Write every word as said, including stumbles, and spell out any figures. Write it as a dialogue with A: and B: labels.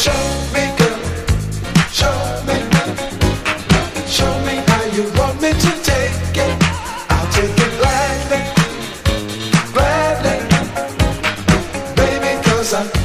A: Show me, girl, show me, show me how you want me to take it. I'll take it gladly, gladly, baby, 'cause I